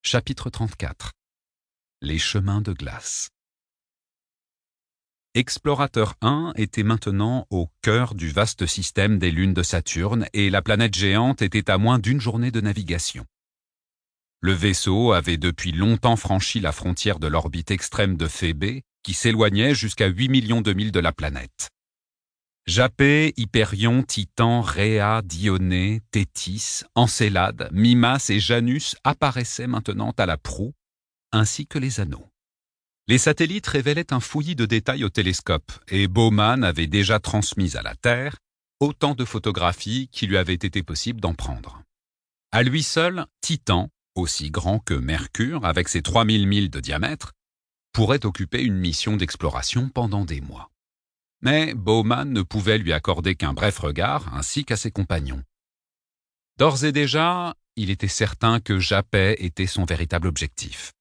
Chapitre 34. Les chemins de glace. Explorateur 1 était maintenant au cœur du vaste système des lunes de Saturne et la planète géante était à moins d'une journée de navigation. Le vaisseau avait depuis longtemps franchi la frontière de l'orbite extrême de Phébé, qui s'éloignait jusqu'à 8 millions de milles de la planète. Japet, Hyperion, Titan, Rhea, Dionée, Thétis, Encélade, Mimas et Janus apparaissaient maintenant à la proue, ainsi que les anneaux. Les satellites révélaient un fouillis de détails au télescope, et Bowman avait déjà transmis à la Terre autant de photographies qu'il lui avait été possible d'en prendre. À lui seul, Titan, aussi grand que Mercure, avec ses 3000 milles de diamètre, pourrait occuper une mission d'exploration pendant des mois. Mais Bowman ne pouvait lui accorder qu'un bref regard, ainsi qu'à ses compagnons. D'ores et déjà, il était certain que Japet était son véritable objectif.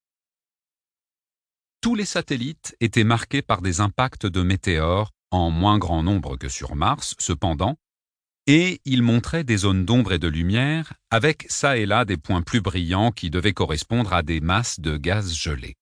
Tous les satellites étaient marqués par des impacts de météores, en moins grand nombre que sur Mars, cependant, et ils montraient des zones d'ombre et de lumière, avec çà et là des points plus brillants qui devaient correspondre à des masses de gaz gelés.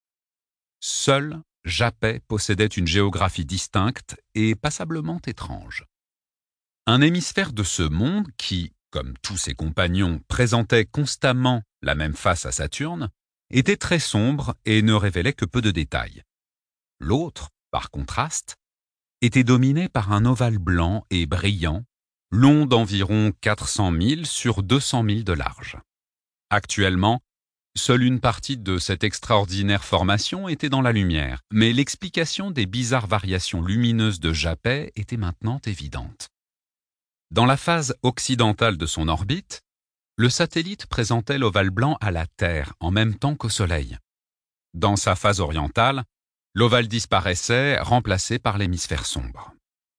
Seul Japet possédait une géographie distincte et passablement étrange. Un hémisphère de ce monde qui, comme tous ses compagnons, présentait constamment la même face à Saturne, était très sombre et ne révélait que peu de détails. L'autre, par contraste, était dominé par un ovale blanc et brillant, long d'environ 400 milles sur 200 milles de large. Actuellement, seule une partie de cette extraordinaire formation était dans la lumière, mais l'explication des bizarres variations lumineuses de Japet était maintenant évidente. Dans la phase occidentale de son orbite, le satellite présentait l'ovale blanc à la Terre en même temps qu'au Soleil. Dans sa phase orientale, l'ovale disparaissait, remplacé par l'hémisphère sombre.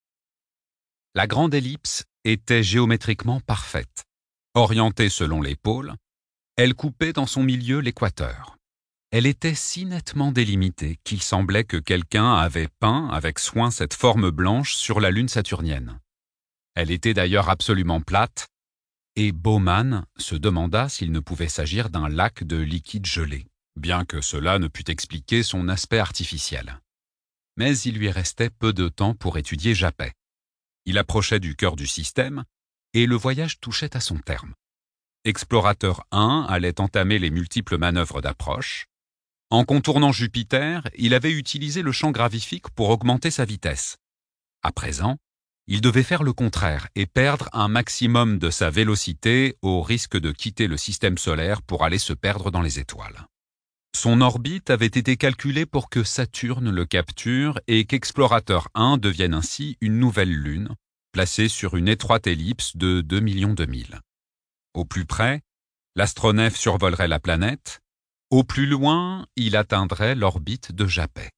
La grande ellipse était géométriquement parfaite. Orientée selon les pôles, elle coupait dans son milieu l'équateur. Elle était si nettement délimitée qu'il semblait que quelqu'un avait peint avec soin cette forme blanche sur la lune saturnienne. Elle était d'ailleurs absolument plate, et Bowman se demanda s'il ne pouvait s'agir d'un lac de liquide gelé, bien que cela ne pût expliquer son aspect artificiel. Mais il lui restait peu de temps pour étudier Japet. Il approchait du cœur du système, et le voyage touchait à son terme. Explorateur 1 allait entamer les multiples manœuvres d'approche. En contournant Jupiter, il avait utilisé le champ gravifique pour augmenter sa vitesse. À présent, il devait faire le contraire et perdre un maximum de sa vélocité au risque de quitter le système solaire pour aller se perdre dans les étoiles. Son orbite avait été calculée pour que Saturne le capture et qu'Explorateur 1 devienne ainsi une nouvelle lune, placée sur une étroite ellipse de 2 millions de milles. Au plus près, l'astronef survolerait la planète. Au plus loin, il atteindrait l'orbite de Japet.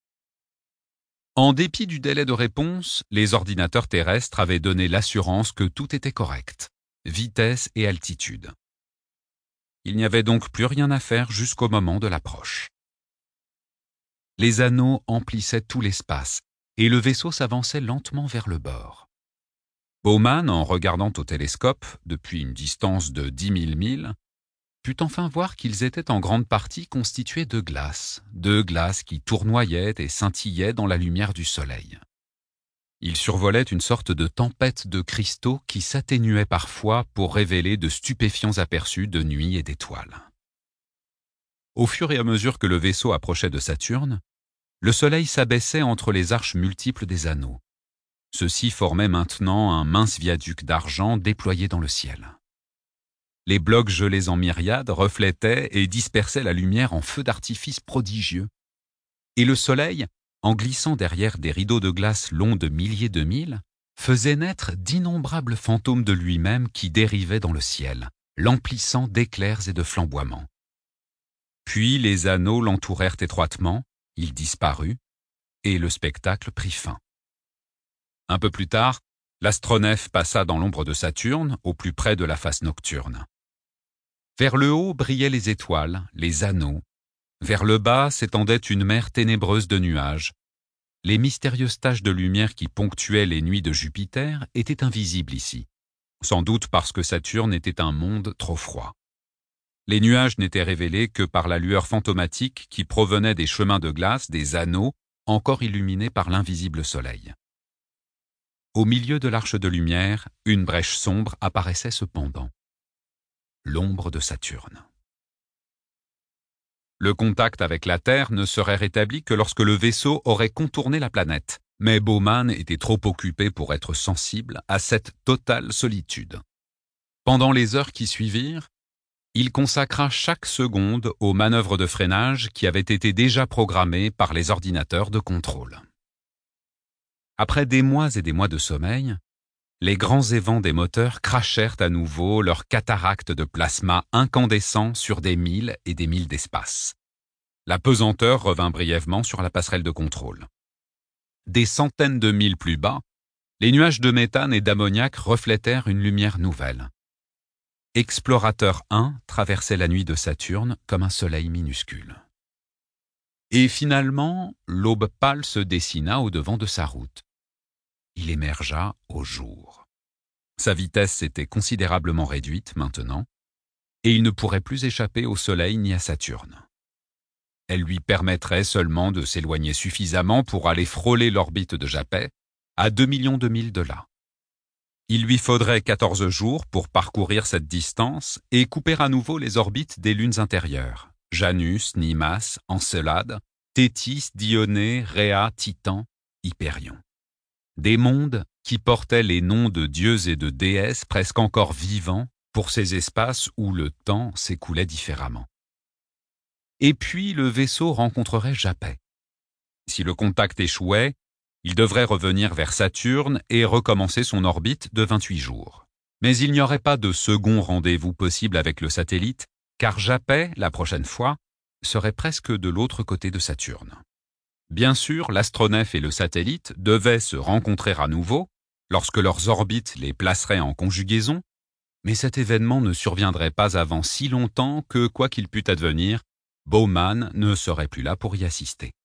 En dépit du délai de réponse, les ordinateurs terrestres avaient donné l'assurance que tout était correct, vitesse et altitude. Il n'y avait donc plus rien à faire jusqu'au moment de l'approche. Les anneaux emplissaient tout l'espace et le vaisseau s'avançait lentement vers le bord. Bowman, en regardant au télescope, depuis une distance de 10 000 milles, put enfin voir qu'ils étaient en grande partie constitués de glace qui tournoyaient et scintillaient dans la lumière du soleil. Ils survolaient une sorte de tempête de cristaux qui s'atténuait parfois pour révéler de stupéfiants aperçus de nuit et d'étoiles. Au fur et à mesure que le vaisseau approchait de Saturne, le soleil s'abaissait entre les arches multiples des anneaux. Ceux-ci formaient maintenant un mince viaduc d'argent déployé dans le ciel. Les blocs gelés en myriades reflétaient et dispersaient la lumière en feux d'artifice prodigieux. Et le soleil, en glissant derrière des rideaux de glace longs de milliers de milles, faisait naître d'innombrables fantômes de lui-même qui dérivaient dans le ciel, l'emplissant d'éclairs et de flamboiements. Puis les anneaux l'entourèrent étroitement, il disparut, et le spectacle prit fin. Un peu plus tard, l'astronef passa dans l'ombre de Saturne, au plus près de la face nocturne. Vers le haut brillaient les étoiles, les anneaux. Vers le bas s'étendait une mer ténébreuse de nuages. Les mystérieuses taches de lumière qui ponctuaient les nuits de Jupiter étaient invisibles ici, sans doute parce que Saturne était un monde trop froid. Les nuages n'étaient révélés que par la lueur fantomatique qui provenait des chemins de glace, des anneaux, encore illuminés par l'invisible soleil. Au milieu de l'arche de lumière, une brèche sombre apparaissait cependant. L'ombre de Saturne. Le contact avec la Terre ne serait rétabli que lorsque le vaisseau aurait contourné la planète, mais Bowman était trop occupé pour être sensible à cette totale solitude. Pendant les heures qui suivirent, il consacra chaque seconde aux manœuvres de freinage qui avaient été déjà programmées par les ordinateurs de contrôle. Après des mois et des mois de sommeil, les grands évents des moteurs crachèrent à nouveau leurs cataractes de plasma incandescents sur des milles et des milles d'espace. La pesanteur revint brièvement sur la passerelle de contrôle. Des centaines de milles plus bas, les nuages de méthane et d'ammoniac reflétèrent une lumière nouvelle. Explorateur 1 traversait la nuit de Saturne comme un soleil minuscule. Et finalement, l'aube pâle se dessina au-devant de sa route. Il émergea au jour. Sa vitesse s'était considérablement réduite maintenant, et il ne pourrait plus échapper au Soleil ni à Saturne. Elle lui permettrait seulement de s'éloigner suffisamment pour aller frôler l'orbite de Japet, à 2 millions de milles de là. Il lui faudrait 14 jours pour parcourir cette distance et couper à nouveau les orbites des lunes intérieures, Janus, Nimas, Encelade, Thétis, Dionée, Rhea, Titan, Hyperion. Des mondes qui portaient les noms de dieux et de déesses presque encore vivants pour ces espaces où le temps s'écoulait différemment. Et puis le vaisseau rencontrerait Japet. Si le contact échouait, il devrait revenir vers Saturne et recommencer son orbite de 28 jours. Mais il n'y aurait pas de second rendez-vous possible avec le satellite, car Japet, la prochaine fois, serait presque de l'autre côté de Saturne. Bien sûr, l'astronef et le satellite devaient se rencontrer à nouveau, lorsque leurs orbites les placeraient en conjugaison, mais cet événement ne surviendrait pas avant si longtemps que, quoi qu'il pût advenir, Bowman ne serait plus là pour y assister.